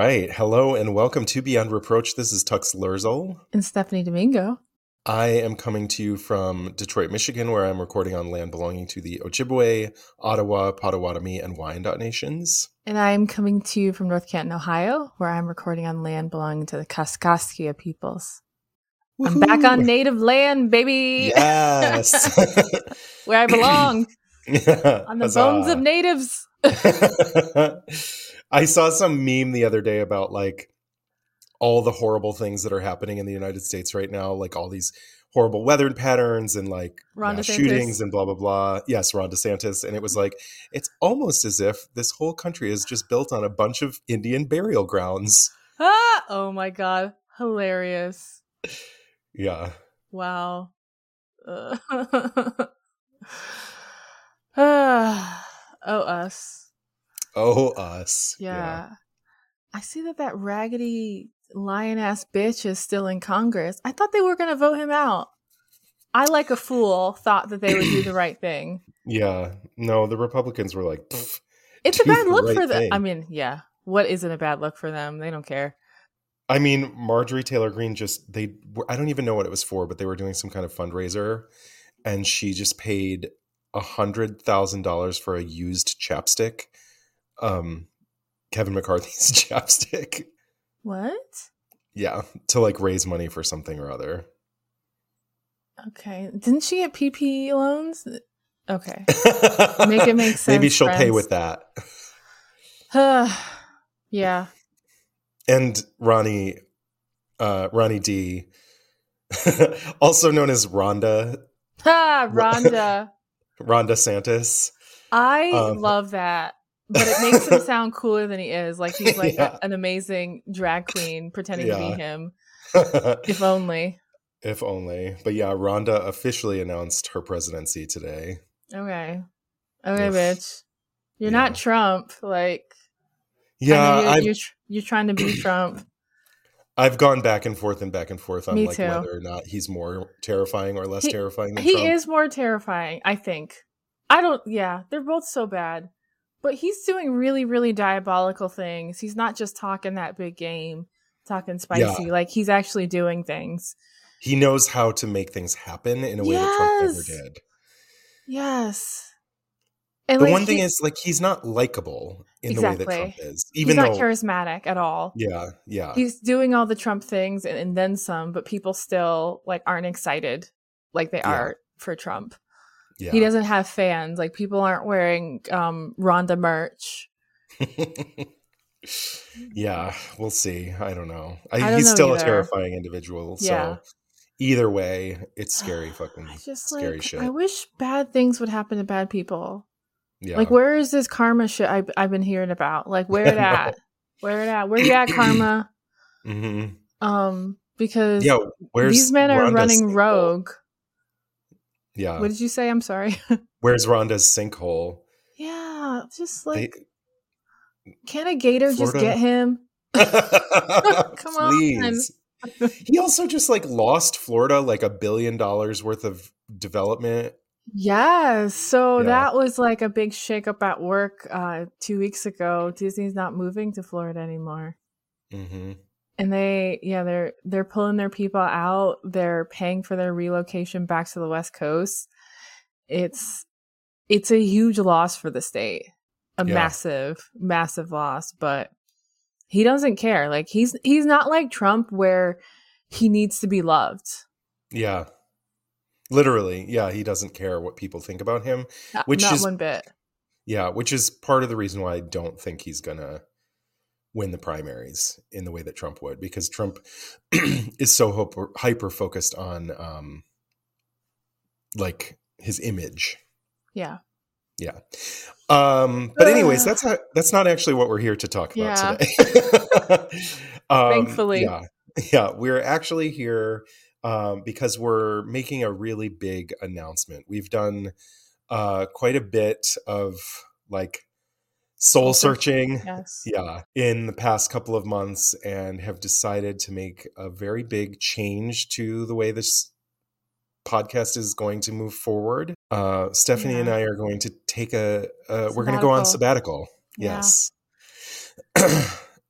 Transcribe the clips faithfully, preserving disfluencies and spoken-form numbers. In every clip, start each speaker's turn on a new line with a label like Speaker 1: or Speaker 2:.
Speaker 1: right. Hello and welcome to Beyond Reproach. This is Tux Lerzel.
Speaker 2: And Stephanie Domingo.
Speaker 1: I am coming to you from Detroit, Michigan, where I'm recording on land belonging to the Ojibwe, Ottawa, Potawatomi, and Wyandot nations.
Speaker 2: And I'm coming to you from North Canton, Ohio, where I'm recording on land belonging to the Kaskaskia peoples. Woohoo! I'm back on native land, baby!
Speaker 1: Yes!
Speaker 2: Where I belong!
Speaker 1: Yeah.
Speaker 2: On the
Speaker 1: Huzzah.
Speaker 2: bones of natives!
Speaker 1: I saw some meme the other day about like all the horrible things that are happening in the United States right now, like all these horrible weather patterns and like mass shootings and blah, blah, blah. Yes, Ron DeSantis. And it was like, it's almost as if this whole country is just built on a bunch of Indian burial grounds.
Speaker 2: Ah! Oh my God. Hilarious.
Speaker 1: Yeah.
Speaker 2: Wow. Uh, oh, us.
Speaker 1: Oh, us.
Speaker 2: Yeah.
Speaker 1: yeah.
Speaker 2: I see that that raggedy lion-ass bitch is still in Congress. I thought they were going to vote him out. I, like a fool, thought that they would do the right thing.
Speaker 1: Yeah. No, the Republicans were like,
Speaker 2: it's a bad look right for them. I mean, yeah. What isn't a bad look for them? They don't care.
Speaker 1: I mean, Marjorie Taylor Greene just, they, I don't even know what it was for, but they were doing some kind of fundraiser and she just paid one hundred thousand dollars for a used chapstick. Um, Kevin McCarthy's chapstick.
Speaker 2: What?
Speaker 1: Yeah, to like raise money for something or other.
Speaker 2: Okay. Didn't she get P P loans? Okay. Make it make sense.
Speaker 1: Maybe she'll
Speaker 2: friends.
Speaker 1: pay with that.
Speaker 2: Yeah.
Speaker 1: And Ronnie, uh, Ronnie D, also known as Rhonda.
Speaker 2: Ha! Rhonda.
Speaker 1: Ron DeSantis.
Speaker 2: I um, love that. But it makes him sound cooler than he is. Like he's like
Speaker 1: yeah.
Speaker 2: a, an amazing drag queen pretending
Speaker 1: yeah.
Speaker 2: to be him. If only.
Speaker 1: If only. But yeah, Rhonda officially announced her presidency today.
Speaker 2: Okay. Okay,
Speaker 1: Oof.
Speaker 2: bitch. You're
Speaker 1: yeah.
Speaker 2: not Trump. Like,
Speaker 1: yeah,
Speaker 2: you're, you're, you're trying to be Trump.
Speaker 1: I've gone back and forth and back and forth on
Speaker 2: Me
Speaker 1: like
Speaker 2: too.
Speaker 1: whether or not he's more terrifying or less
Speaker 2: he,
Speaker 1: terrifying than
Speaker 2: he
Speaker 1: Trump.
Speaker 2: He is more terrifying, I think. I don't, yeah, they're both so bad. But he's doing really, really diabolical things. He's not just talking that big game, talking spicy. Yeah. Like, he's actually doing things.
Speaker 1: He knows how to make things happen in a way
Speaker 2: yes.
Speaker 1: that Trump never did.
Speaker 2: Yes. And
Speaker 1: the
Speaker 2: like,
Speaker 1: one thing
Speaker 2: he,
Speaker 1: is, like, he's not likable in
Speaker 2: exactly.
Speaker 1: the way that Trump is. Even
Speaker 2: he's not
Speaker 1: though,
Speaker 2: charismatic at all.
Speaker 1: Yeah, yeah.
Speaker 2: He's doing all the Trump things and, and then some, but people still, like, aren't excited like they
Speaker 1: yeah.
Speaker 2: are for Trump.
Speaker 1: Yeah.
Speaker 2: He doesn't have fans. Like, people aren't wearing um, Rhonda merch.
Speaker 1: Yeah, we'll see. I don't know. I,
Speaker 2: I don't
Speaker 1: he's
Speaker 2: know
Speaker 1: still
Speaker 2: either.
Speaker 1: a terrifying individual.
Speaker 2: Yeah.
Speaker 1: So either way, it's scary fucking
Speaker 2: I just,
Speaker 1: scary
Speaker 2: like,
Speaker 1: shit.
Speaker 2: I wish bad things would happen to bad people.
Speaker 1: Yeah.
Speaker 2: Like, where is this karma shit I've, I've been hearing about? Like, where it at? Where it at? Where you at, karma?
Speaker 1: Mm-hmm.
Speaker 2: Um, because
Speaker 1: yeah, where's
Speaker 2: these men are
Speaker 1: Rhonda's
Speaker 2: running
Speaker 1: sinkhole?
Speaker 2: rogue.
Speaker 1: Yeah.
Speaker 2: What did you say? I'm sorry.
Speaker 1: Where's Rhonda's sinkhole?
Speaker 2: Yeah, just like,
Speaker 1: They,
Speaker 2: can a gator
Speaker 1: Florida?
Speaker 2: just get him? Come
Speaker 1: Please.
Speaker 2: on.
Speaker 1: He also just like lost Florida like a billion dollars worth of development.
Speaker 2: Yes. So
Speaker 1: Yeah.
Speaker 2: that was like a big shakeup at work uh, two weeks ago. Disney's not moving to Florida anymore.
Speaker 1: Mm-hmm.
Speaker 2: And they, yeah, they're they're pulling their people out. They're paying for their relocation back to the West Coast. It's it's a huge loss for the state, a
Speaker 1: Yeah.
Speaker 2: massive, massive loss. But he doesn't care. Like he's he's not like Trump, where he needs to be loved.
Speaker 1: Yeah. Literally, yeah, he doesn't care what people think about him,
Speaker 2: Not,
Speaker 1: which
Speaker 2: not
Speaker 1: is
Speaker 2: one bit.
Speaker 1: yeah, which is part of the reason why I don't think he's gonna win the primaries in the way that Trump would, because Trump is so hyper, hyper focused on um, like his image.
Speaker 2: Yeah.
Speaker 1: Yeah. Um, but anyways, that's not, that's not actually what we're here to talk about
Speaker 2: Yeah.
Speaker 1: today. um,
Speaker 2: Thankfully.
Speaker 1: Yeah. Yeah. We're actually here um, because we're making a really big announcement. We've done uh, quite a bit of like soul searching.
Speaker 2: Yes.
Speaker 1: Yeah. In the past couple of months, and have decided to make a very big change to the way this podcast is going to move forward. Uh, Stephanie
Speaker 2: Yeah.
Speaker 1: and I are going to take a, uh, we're going to go on sabbatical.
Speaker 2: Yeah.
Speaker 1: Yes.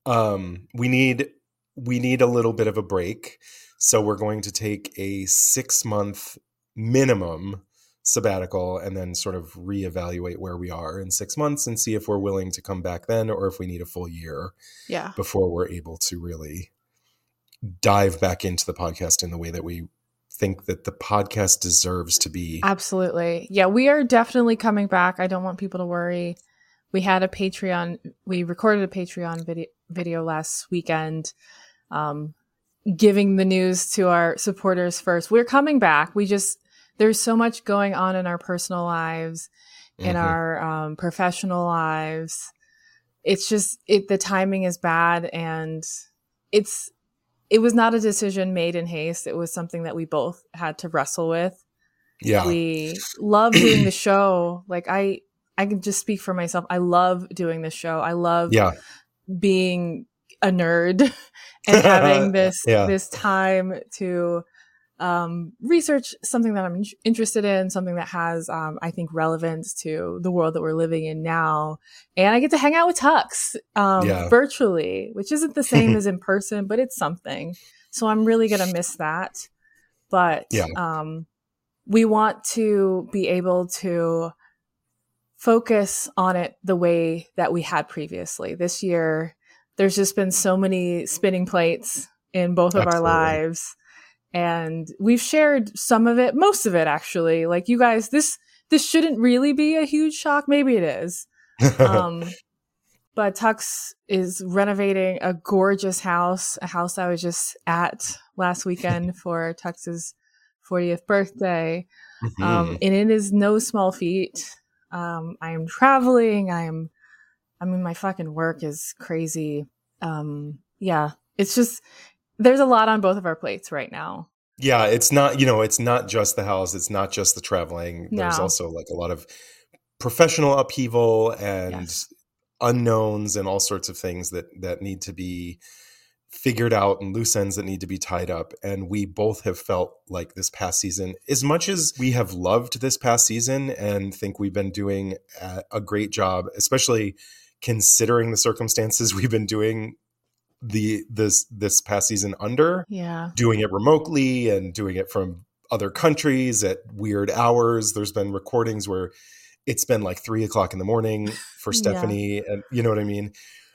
Speaker 1: um, we need we need a little bit of a break. So we're going to take a six month minimum sabbatical and then sort of reevaluate where we are in six months and see if we're willing to come back then or if we need a full year
Speaker 2: yeah.
Speaker 1: before we're able to really dive back into the podcast in the way that we think that the podcast deserves to be.
Speaker 2: Absolutely. Yeah, we are definitely coming back. I don't want people to worry. We had a Patreon, we recorded a Patreon video, video last weekend, um, giving the news to our supporters first. We're coming back. We just, there's so much going on in our personal lives, in mm-hmm. our um, professional lives. It's just, it, the timing is bad, and it's, it was not a decision made in haste. It was something that we both had to wrestle with.
Speaker 1: Yeah.
Speaker 2: We love doing the show. Like I, I can just speak for myself. I love doing this show. I love
Speaker 1: yeah.
Speaker 2: being a nerd and having this, yeah. this time to um, research something that I'm in- interested in, something that has, um, I think, relevance to the world that we're living in now. And I get to hang out with Tux um, yeah. virtually, which isn't the same as in person, but it's something. So I'm really going to miss that. But
Speaker 1: yeah.
Speaker 2: um, we want to be able to focus on it the way that we had previously. This year, there's just been so many spinning plates in both of Absolutely. Our lives. And we've shared some of it, most of it, actually. Like, you guys, this this shouldn't really be a huge shock. Maybe it is. Um, but Tux is renovating a gorgeous house, a house I was just at last weekend for Tux's fortieth birthday. Mm-hmm. Um, and it is no small feat. Um, I am traveling. I am, I mean, my fucking work is crazy. Um, yeah, it's just, there's a lot on both of our plates right now.
Speaker 1: Yeah, it's not, you know, it's not just the house. It's not just the traveling.
Speaker 2: No.
Speaker 1: There's also like a lot of professional upheaval and yes. unknowns and all sorts of things that, that need to be figured out and loose ends that need to be tied up. And we both have felt like this past season, as much as we have loved this past season and think we've been doing a, a great job, especially considering the circumstances we've been doing the this this past season under,
Speaker 2: yeah,
Speaker 1: doing it remotely and doing it from other countries at weird hours. There's been recordings where it's been like three o'clock in the morning for Stephanie, yeah. and you know what I mean?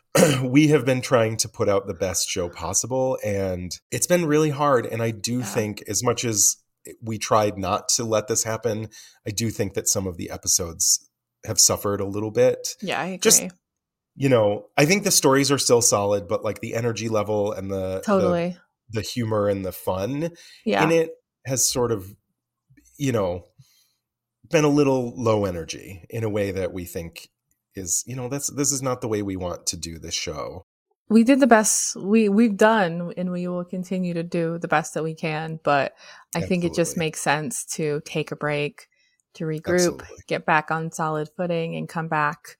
Speaker 1: We have been trying to put out the best show possible, and it's been really hard. And I do yeah. think, as much as we tried not to let this happen, I do think that some of the episodes have suffered a little bit.
Speaker 2: Yeah, I agree.
Speaker 1: Just, you know, I think the stories are still solid, but like the energy level and the
Speaker 2: totally
Speaker 1: the, the humor and the fun
Speaker 2: yeah.
Speaker 1: in it has sort of, you know, been a little low energy in a way that we think is, you know, that's this is not the way we want to do this show.
Speaker 2: We did the best we we've done, and we will continue to do the best that we can. But I Absolutely. think it just makes sense to take a break, to regroup, Absolutely. get back on solid footing, and come back.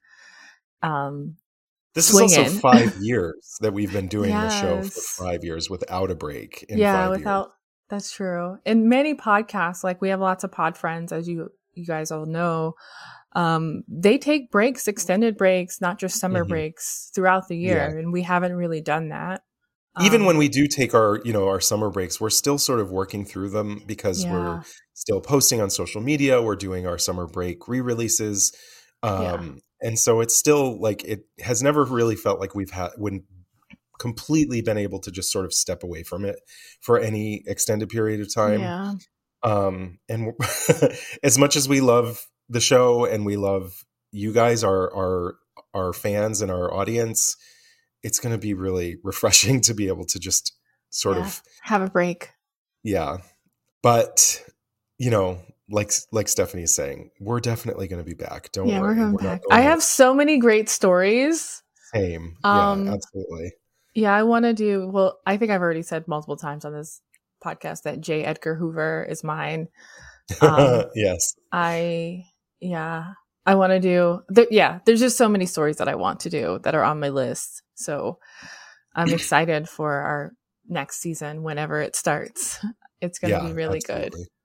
Speaker 2: Um,
Speaker 1: this
Speaker 2: swinging.
Speaker 1: is also five years that we've been doing
Speaker 2: yes.
Speaker 1: the show for five years without a break. In
Speaker 2: yeah,
Speaker 1: five
Speaker 2: without
Speaker 1: years.
Speaker 2: That's true. And many podcasts, like we have lots of pod friends, as you you guys all know. Um, they take breaks, extended breaks, not just summer mm-hmm. breaks throughout the year. Yeah. And we haven't really done that.
Speaker 1: Even
Speaker 2: um,
Speaker 1: when we do take our, you know, our summer breaks, we're still sort of working through them because yeah. we're still posting on social media. We're doing our summer break re-releases. Um, yeah. And so it's still like, it has never really felt like we've had, when completely been able to just sort of step away from it for any extended period of time.
Speaker 2: Yeah.
Speaker 1: Um, and as much as we love the show and we love you guys, our our our fans and our audience, it's going to be really refreshing to be able to just sort yeah, of
Speaker 2: have a break.
Speaker 1: Yeah. But, you know, like like Stephanie's saying, we're definitely going to be back. Don't
Speaker 2: yeah,
Speaker 1: worry.
Speaker 2: We're going
Speaker 1: we're
Speaker 2: back. I have so many great stories.
Speaker 1: Same.
Speaker 2: Um,
Speaker 1: yeah, absolutely.
Speaker 2: Yeah, I want to do, well, I think I've already said multiple times on this podcast that J. Edgar Hoover is mine.
Speaker 1: Um, yes.
Speaker 2: I, yeah, I want to do, th- yeah, there's just so many stories that I want to do that are on my list. So I'm excited for our next season whenever it starts. It's going to
Speaker 1: yeah,
Speaker 2: be really
Speaker 1: absolutely.
Speaker 2: good.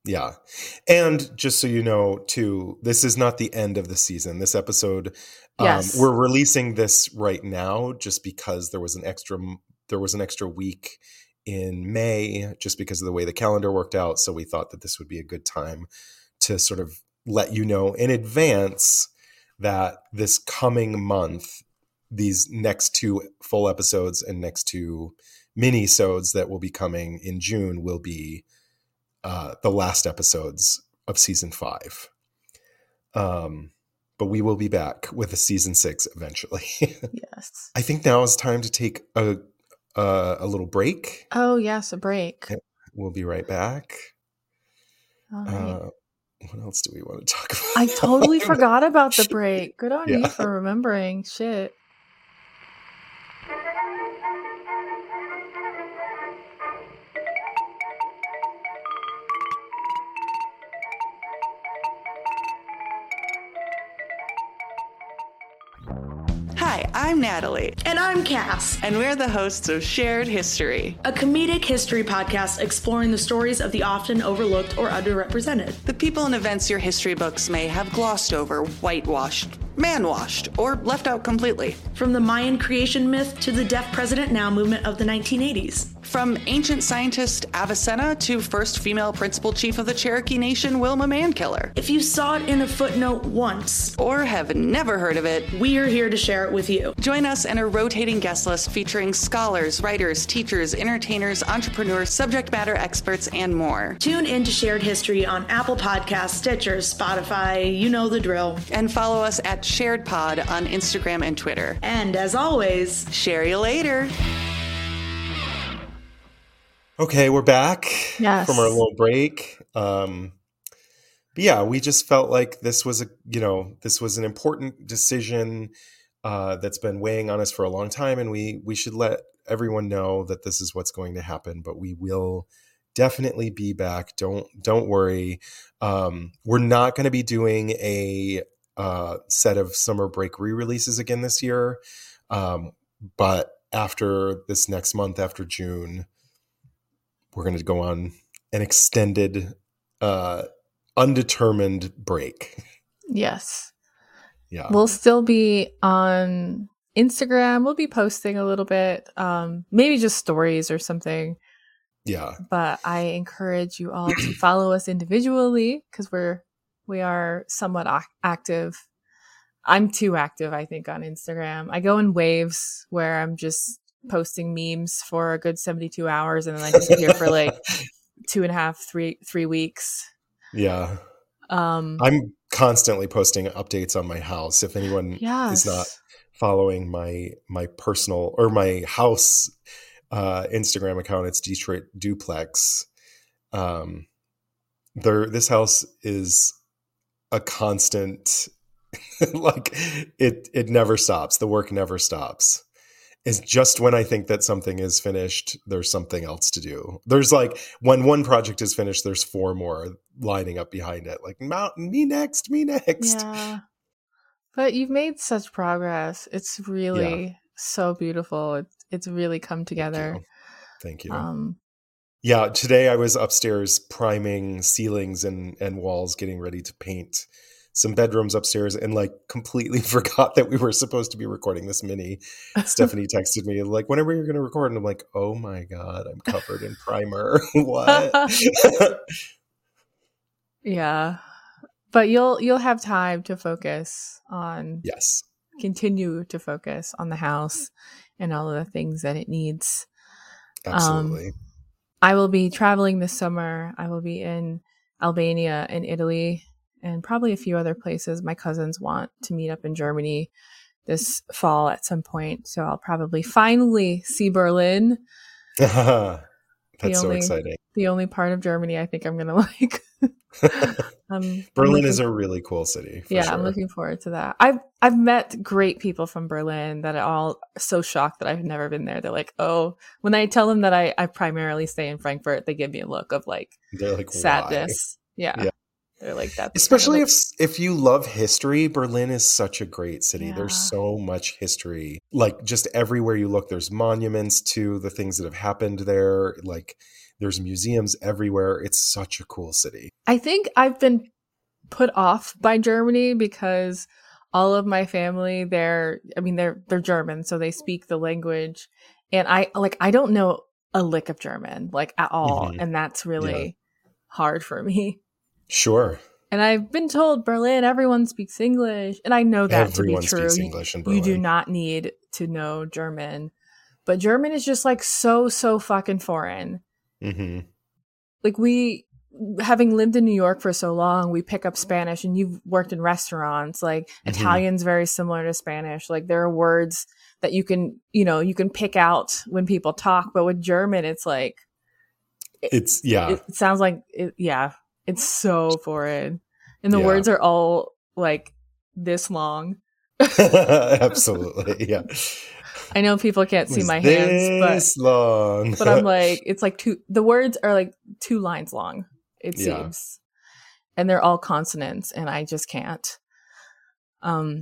Speaker 1: Yeah. And just so you know, too, this is not the end of the season. This episode, yes. um, we're releasing this right now just because there was an extra there was an extra week in May just because of the way the calendar worked out. So we thought that this would be a good time to sort of let you know in advance that this coming month, these next two full episodes and next two mini-sodes that will be coming in June will be uh, the last episodes of season five. Um, but we will be back with a season six eventually.
Speaker 2: Yes.
Speaker 1: I think now is time to take a uh, a little break.
Speaker 2: Oh, yes, a break.
Speaker 1: We'll be right back.
Speaker 2: All right.
Speaker 1: Uh, what else do we want to talk about?
Speaker 2: I totally forgot about the break. Good on
Speaker 1: Yeah.
Speaker 2: you for remembering. Shit.
Speaker 3: Hi, I'm Natalie.
Speaker 4: And I'm Cass.
Speaker 3: And we're the hosts of Shared History,
Speaker 4: a comedic history podcast exploring the stories of the often overlooked or underrepresented.
Speaker 3: The people and events your history books may have glossed over, whitewashed, man-washed, or left out completely.
Speaker 4: From the Mayan creation myth to the Deaf President Now movement of the nineteen eighties.
Speaker 3: From ancient scientist Avicenna to first female principal chief of the Cherokee Nation, Wilma Mankiller.
Speaker 4: If you saw it in a footnote once,
Speaker 3: or have never heard of it,
Speaker 4: we are here to share it with you.
Speaker 3: Join us in a rotating guest list featuring scholars, writers, teachers, entertainers, entrepreneurs, subject matter experts, and more.
Speaker 4: Tune in to Shared History on Apple Podcasts, Stitcher, Spotify, you know the drill.
Speaker 3: And follow us at Shared Pod on Instagram and Twitter.
Speaker 4: And as always,
Speaker 3: share you later.
Speaker 1: Okay, we're back
Speaker 2: yes.
Speaker 1: from our little break. Um, but yeah, we just felt like this was a, you know, this was an important decision uh, that's been weighing on us for a long time, and we we should let everyone know that this is what's going to happen. But we will definitely be back. Don't don't worry. Um, we're not going to be doing a uh, set of summer break re-releases again this year, um, but after this next month, after June, we're going to go on an extended, uh, undetermined break.
Speaker 2: Yes.
Speaker 1: Yeah.
Speaker 2: We'll still be on Instagram. We'll be posting a little bit, um, maybe just stories or something.
Speaker 1: Yeah.
Speaker 2: But I encourage you all to follow us individually because we're we are somewhat ac- active. I'm too active, I think, on Instagram. I go in waves where I'm just posting memes for a good seventy-two hours and then I disappear for like two and a half, three, three weeks.
Speaker 1: Yeah.
Speaker 2: Um,
Speaker 1: I'm constantly posting updates on my house. If anyone
Speaker 2: yes.
Speaker 1: is not following my, my personal or my house uh, Instagram account, it's Detroit Duplex. Um, there, this house is a constant, like it, it never stops. The work never stops. It's just when I think that something is finished, there's something else to do. There's like when one project is finished, there's four more lining up behind it. Like mountain, me next, me next.
Speaker 2: Yeah. But you've made such progress. It's really yeah. so beautiful. It's it's really come together.
Speaker 1: Thank you. Thank you.
Speaker 2: Um,
Speaker 1: yeah. Today I was upstairs priming ceilings and, and walls, getting ready to paint some bedrooms upstairs, and like completely forgot that we were supposed to be recording this mini. Stephanie texted me like, whenever you're going to record. And I'm like, oh my God, I'm covered in primer. What?
Speaker 2: Yeah. But you'll, you'll have time to focus on,
Speaker 1: yes,
Speaker 2: continue to focus on the house and all of the things that it needs.
Speaker 1: Absolutely.
Speaker 2: Um, I will be traveling this summer. I will be in Albania and Italy, and probably a few other places. My cousins want to meet up in Germany this fall at some point. So I'll probably finally see Berlin.
Speaker 1: That's
Speaker 2: the
Speaker 1: so
Speaker 2: only,
Speaker 1: exciting.
Speaker 2: The only part of Germany I think I'm going to like. um,
Speaker 1: Berlin
Speaker 2: looking,
Speaker 1: is a really cool city. For
Speaker 2: yeah,
Speaker 1: sure.
Speaker 2: I'm looking forward to that. I've I've met great people from Berlin that are all so shocked that I've never been there. They're like, oh, when I tell them that I, I primarily stay in Frankfurt, they give me a look of like,
Speaker 1: They're like
Speaker 2: sadness. Yeah.
Speaker 1: yeah.
Speaker 2: They're like that.
Speaker 1: Especially kind of if if you love history, Berlin is such a great city.
Speaker 2: Yeah.
Speaker 1: There's so much history. Like just everywhere you look, there's monuments to the things that have happened there. Like There's museums everywhere. It's such a cool city.
Speaker 2: I think I've been put off by Germany because all of my family, they're, I mean, they're, they're German, so they speak the language. And I, like, I don't know a lick of German, like, at all. Mm-hmm. And that's really yeah. hard for me.
Speaker 1: Sure.
Speaker 2: And I've been told Berlin, everyone speaks English. And I know that
Speaker 1: everyone
Speaker 2: to be true.
Speaker 1: Speaks English in Berlin.
Speaker 2: You do not need to know German. But German is just like so, so fucking foreign.
Speaker 1: Mm-hmm.
Speaker 2: Like we, having lived in New York for so long, we pick up Spanish, and you've worked in restaurants. Like mm-hmm. Italian's very similar to Spanish. Like there are words that you can, you know, you can pick out when people talk. But with German, it's like,
Speaker 1: it, it's, yeah.
Speaker 2: It sounds like, it, yeah, it's so foreign. And the
Speaker 1: yeah.
Speaker 2: words are all like this long.
Speaker 1: Absolutely. Yeah.
Speaker 2: I know people can't see my hands, but
Speaker 1: long.
Speaker 2: but I'm like, it's like two, the words are like two lines long, it
Speaker 1: yeah.
Speaker 2: seems. And they're all consonants, and I just can't. Um,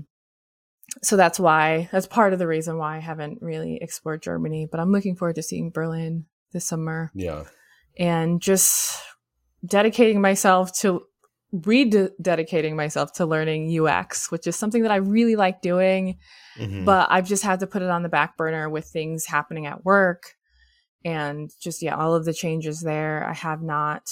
Speaker 2: so that's why, that's part of the reason why I haven't really explored Germany, but I'm looking forward to seeing Berlin this summer.
Speaker 1: Yeah.
Speaker 2: And just dedicating myself to, rededicating myself to learning U X, which is something that I really like doing. Mm-hmm. But I've just had to put it on the back burner with things happening at work and just, yeah, all of the changes there. I have not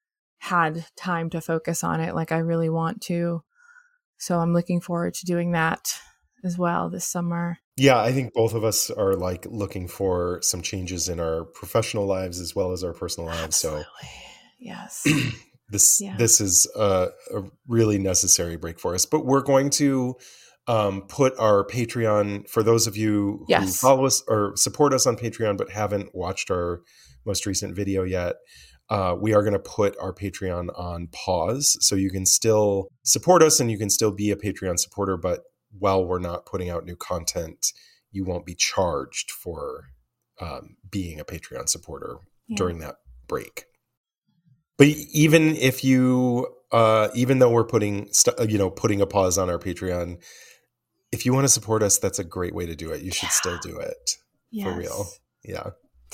Speaker 2: had time to focus on it like I really want to. So I'm looking forward to doing that as well this summer.
Speaker 1: Yeah, I think both of us are like looking for some changes in our professional lives as well as our personal lives.
Speaker 2: Absolutely.
Speaker 1: So
Speaker 2: yes.
Speaker 1: this
Speaker 2: yeah.
Speaker 1: this is a, a really necessary break for us. But we're going to um, put our Patreon, for those of you
Speaker 2: yes.
Speaker 1: who follow us or support us on Patreon but haven't watched our most recent video yet, uh, we are going to put our Patreon on pause. So you can still support us and you can still be a Patreon supporter, but while we're not putting out new content, you won't be charged for um, being a Patreon supporter yeah. during that break. But even if you, uh, even though we're putting, st- you know, putting a pause on our Patreon, if you want to support us, that's a great way to do it. You should yeah. still do it
Speaker 2: yes.
Speaker 1: for real. Yeah.
Speaker 2: Do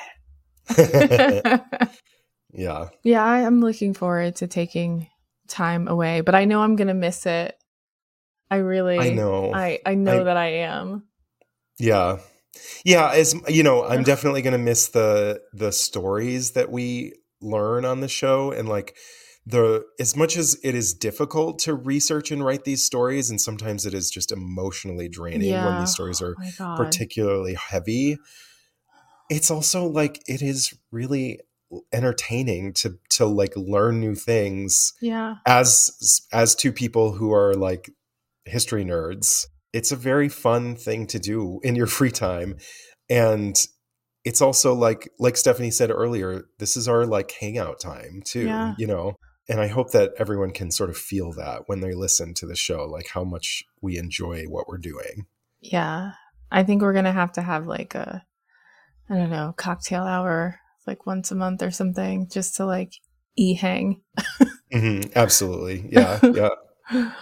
Speaker 2: it, do it.
Speaker 1: yeah.
Speaker 2: Yeah, I am looking forward to taking time away, but I know I'm going to miss it. I really,
Speaker 1: I know,
Speaker 2: I, I know
Speaker 1: I,
Speaker 2: that I am.
Speaker 1: Yeah. Yeah. As you know, I'm definitely going to miss the, the stories that we learn on the show, and like the, as much as it is difficult to research and write these stories, and sometimes it is just emotionally draining
Speaker 2: yeah.
Speaker 1: when these stories are
Speaker 2: oh
Speaker 1: particularly heavy. It's also like, it is really entertaining to, to like learn new things.
Speaker 2: Yeah.
Speaker 1: As, as two people who are like history nerds, it's a very fun thing to do in your free time. And it's also like, like Stephanie said earlier, this is our like hangout time too,
Speaker 2: yeah.
Speaker 1: you know? And I hope that everyone can sort of feel that when they listen to the show, like how much we enjoy what we're doing.
Speaker 2: Yeah. I think we're going to have to have like a, I don't know, cocktail hour, like once a month or something, just to like e-hang.
Speaker 1: mm-hmm. Absolutely. Yeah. Yeah.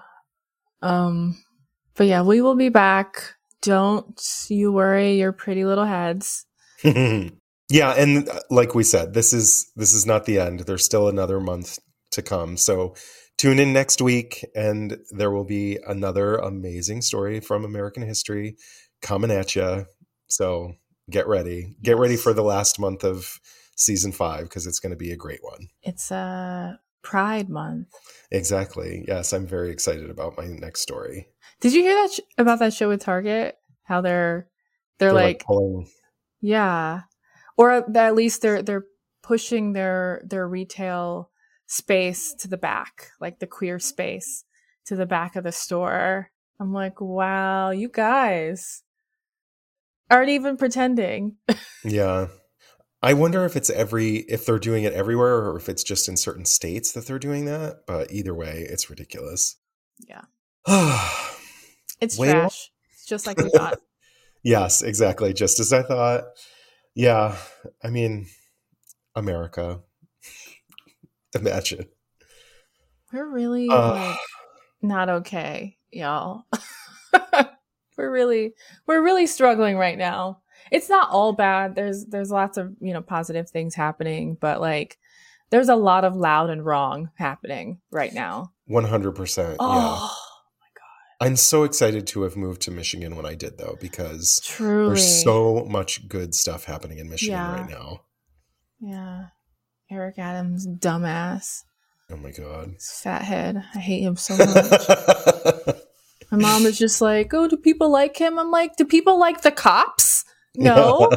Speaker 2: um, but yeah, we will be back. Don't you worry your pretty little heads.
Speaker 1: Yeah, and like we said, this is this is not the end. There's still another month to come. So tune in next week, and there will be another amazing story from American history coming at you. So get ready. Get ready for the last month of season five, because it's going to be a great one.
Speaker 2: It's a Pride Month.
Speaker 1: Exactly. Yes, I'm very excited about my next story.
Speaker 2: Did you hear that sh- about that show with Target? How they're they're, they're like, like
Speaker 1: pulling.
Speaker 2: Yeah. Or at least they're they're pushing their their retail space to the back, like the queer space to the back of the store. I'm like, wow, you guys aren't even pretending.
Speaker 1: Yeah. I wonder if it's every if they're doing it everywhere or if it's just in certain states that they're doing that. But either way, it's ridiculous.
Speaker 2: Yeah. It's
Speaker 1: well,
Speaker 2: trash. It's just like we thought.
Speaker 1: Yes, exactly. Just as I thought. Yeah. I mean, America. Imagine.
Speaker 2: We're really
Speaker 1: uh,
Speaker 2: like not okay, y'all. we're really we're really struggling right now. it's not all bad. There's there's lots of, you know, positive things happening, but like there's a lot of loud and wrong happening right now.
Speaker 1: one hundred percent.
Speaker 2: Oh,
Speaker 1: yeah. My God. I'm so excited to have moved to Michigan when I did, though, because
Speaker 2: Truly.
Speaker 1: there's so much good stuff happening in Michigan
Speaker 2: yeah.
Speaker 1: right now.
Speaker 2: Yeah. Eric Adams, dumbass.
Speaker 1: Oh my God.
Speaker 2: Fathead. I hate him so much. My mom is just like, oh, do people like him? I'm like, do people like the cops? No.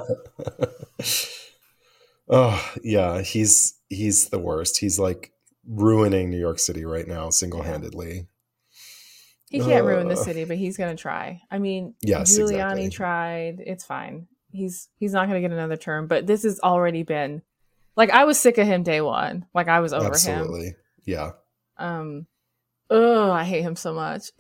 Speaker 1: Oh, yeah. He's he's the worst. He's like ruining New York City right now, single-handedly.
Speaker 2: He can't uh, ruin the
Speaker 1: Uh,
Speaker 2: city, but he's going to try. I mean,
Speaker 1: Yes,
Speaker 2: Giuliani
Speaker 1: exactly.
Speaker 2: tried. It's fine. He's he's not going to get another term, but this has already been, like, I was sick of him day one. Like, I was over him.
Speaker 1: Absolutely. Yeah.
Speaker 2: Um, oh, I hate him so much.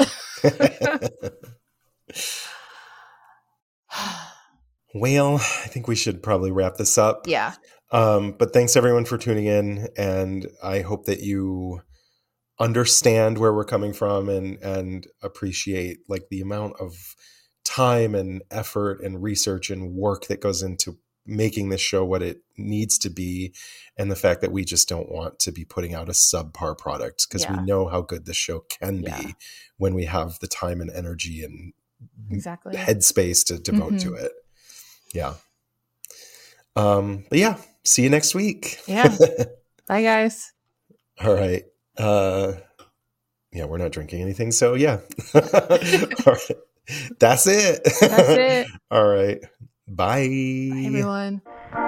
Speaker 1: Well, I think we should probably wrap this up.
Speaker 2: Yeah.
Speaker 1: Um, but thanks everyone for tuning in, and I hope that you understand where we're coming from and and appreciate like the amount of time and effort and research and work that goes into making this show what it needs to be, and the fact that we just don't want to be putting out a subpar product, because
Speaker 2: Yeah.
Speaker 1: we know how good this show can
Speaker 2: Yeah.
Speaker 1: be when we have the time and energy and
Speaker 2: Exactly.
Speaker 1: headspace to devote
Speaker 2: Mhm.
Speaker 1: to it. Yeah. Um, but yeah, see you next week.
Speaker 2: Yeah. Bye, guys.
Speaker 1: All right. Uh, yeah, we're not drinking anything, so yeah. All right. That's it.
Speaker 2: That's it.
Speaker 1: All right. Bye.
Speaker 2: Bye, everyone.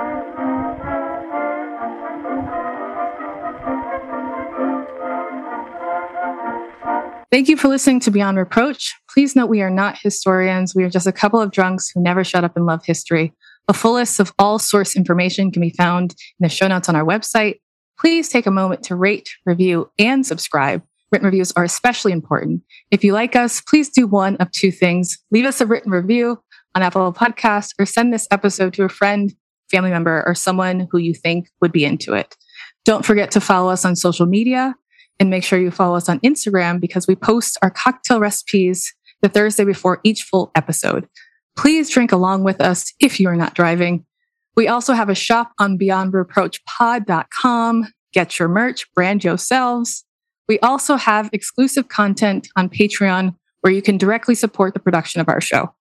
Speaker 5: Thank you for listening to Beyond Reproach. Please note we are not historians. We are just a couple of drunks who never shut up and love history. A full list of all source information can be found in the show notes on our website. Please take a moment to rate, review, and subscribe. Written reviews are especially important. If you like us, please do one of two things. Leave us a written review on Apple Podcasts, or send this episode to a friend, family member, or someone who you think would be into it. Don't forget to follow us on social media. And make sure you follow us on Instagram, because we post our cocktail recipes the Thursday before each full episode. Please drink along with us if you are not driving. We also have a shop on beyond reproach pod dot com. Get your merch, brand yourselves. We also have exclusive content on Patreon where you can directly support the production of our show.